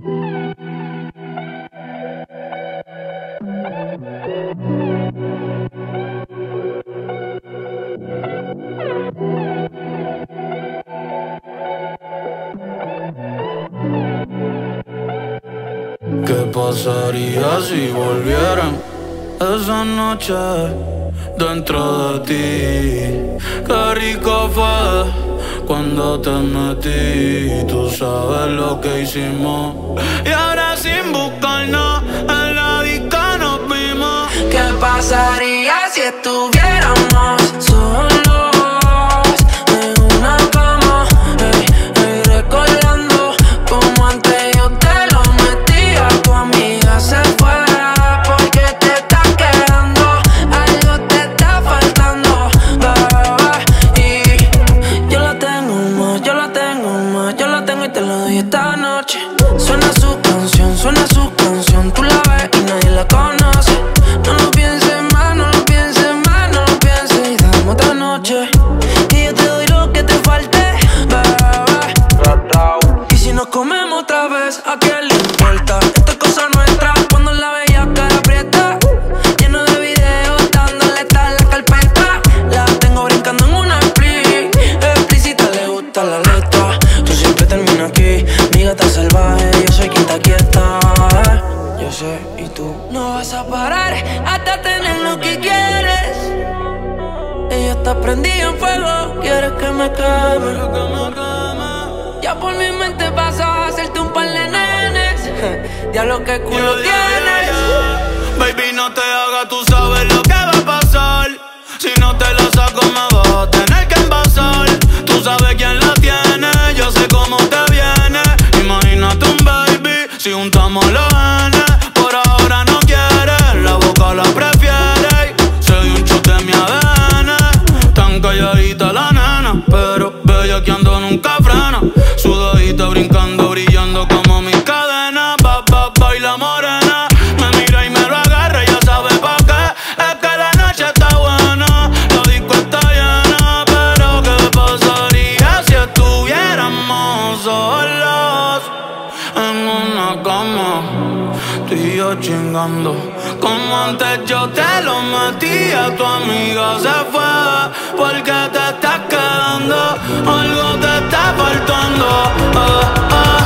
¿Qué pasaría si volvieran esa noche dentro de ti? Qué rico fue cuando te metí. Tú sabes lo que hicimos. Y ahora sin buscarnos en la disco nos vimos. ¿Qué pasaría si estuviéramos solos? Suena su canción, tú la ves y nadie la conoce. No lo pienses más, no lo pienses más, no lo pienses y dame otra noche. Y yo te doy lo que te falte, bebé. Y si nos comemos otra vez, ¿a quién le importa? Esta es cosa nuestra, cuando la veía cara aprieta. Lleno de videos, dándole tal la carpeta. La tengo brincando en una explícita, le gusta la letra. Tú siempre terminas aquí, mi gata salvaje, yo soy quien te aquieta. Yo sé, y tú no vas a parar hasta tener lo que quieres. Ella está prendida en fuego, quieres que me queme. Ya por mi mente pasa a hacerte un par de nenes. Diablo, que culo tienes. Baby, no te hagas, tú sabes lo que va a pasar. Si no te la saco me vas a tener que envasar. Tú sabes quién la tiene, yo sé cómo te viene. Imagínate un baby, si juntamos los genes. Por ahora no quiere, la boca la prefiere. Se dio un shot de mi ADN. Tan calladita la nena, pero bellaqueando nunca frena. Sudadita brincando, brillando como mis cadenas. Baila morena, me mira y me lo agarra, ya sabe pa' qué. Es que la noche está buena, la disco está llena. Pero ¿qué pasaría si estuviéramos solos en una cama? Tú y yo chingando, como antes yo te lo metía. Tu amiga se fue porque te estás quedando. Algo te está faltando,